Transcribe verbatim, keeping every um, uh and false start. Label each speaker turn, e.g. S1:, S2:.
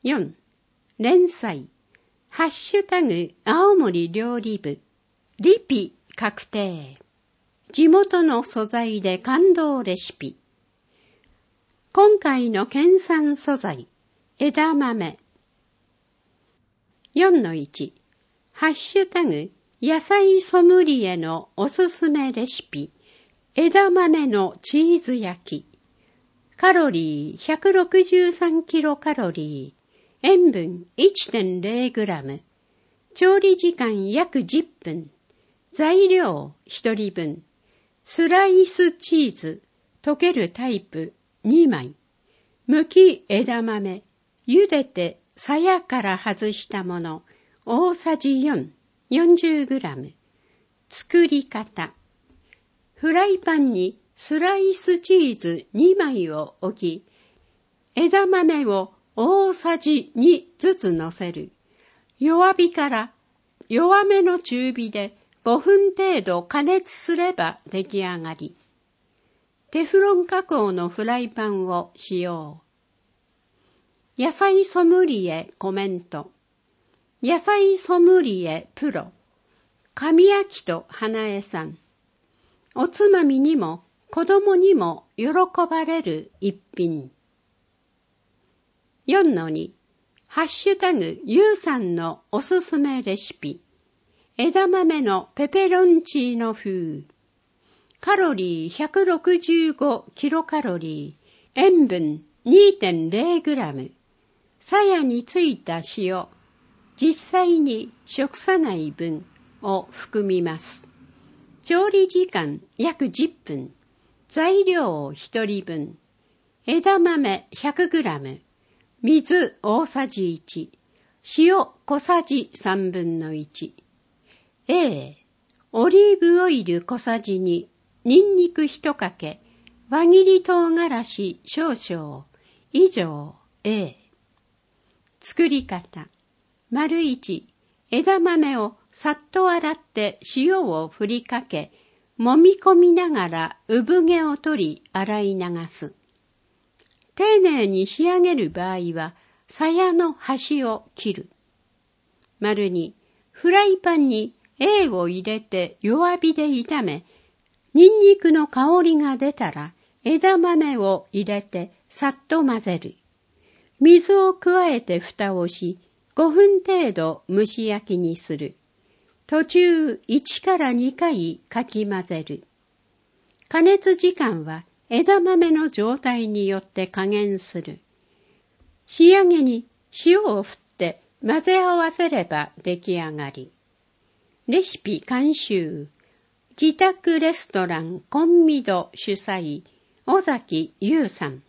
S1: よん. 連載ハッシュタグ青森料理部リピ確定。地元の素材で感動レシピ。今回の県産素材枝豆。 よんのいち. ハッシュタグ野菜ソムリエのおすすめレシピ枝豆のチーズ焼き。カロリー ひゃくろくじゅうさんキロカロリー、塩分 いってんれいグラム、調理時間約じゅっぷん、材料ひとりぶん、スライスチーズ、溶けるタイプにまい、むき枝豆、茹でて鞘から外したもの大さじよん、よんじゅうグラム。作り方。フライパンにスライスチーズにまいを置き、枝豆を大さじにずつ乗せる。弱火から弱めの中火でごふん程度加熱すれば出来上がり。テフロン加工のフライパンを使用。野菜ソムリエコメント。野菜ソムリエプロ。神明と花江さん。おつまみにも子供にも喜ばれる一品。よんのに. ハッシュタグゆうさんのおすすめレシピ枝豆のペペロンチーノ風。カロリー ひゃくろくじゅうごキロカロリー、塩分 にてんれいグラム、鞘についた塩、実際に食さない分を含みます。調理時間約じゅっぷん、材料ひとりぶん、枝豆 ひゃくグラム、水大さじいち、塩小さじさんぶんのいち。A、オリーブオイル小さじに、ニンニクひとかけ、輪切り唐辛子少々、以上 A。作り方。丸いち、枝豆をさっと洗って塩を振りかけ、揉み込みながら産毛を取り洗い流す。丁寧に仕上げる場合は、鞘の端を切る。丸に、フライパンに A を入れて弱火で炒め、ニンニクの香りが出たら枝豆を入れてさっと混ぜる。水を加えて蓋をし、ごふん程度蒸し焼きにする。途中いちからにかいかき混ぜる。加熱時間は枝豆の状態によって加減する。仕上げに塩を振って混ぜ合わせれば出来上がり。レシピ監修。自宅レストランコンミド主催、尾崎優さん。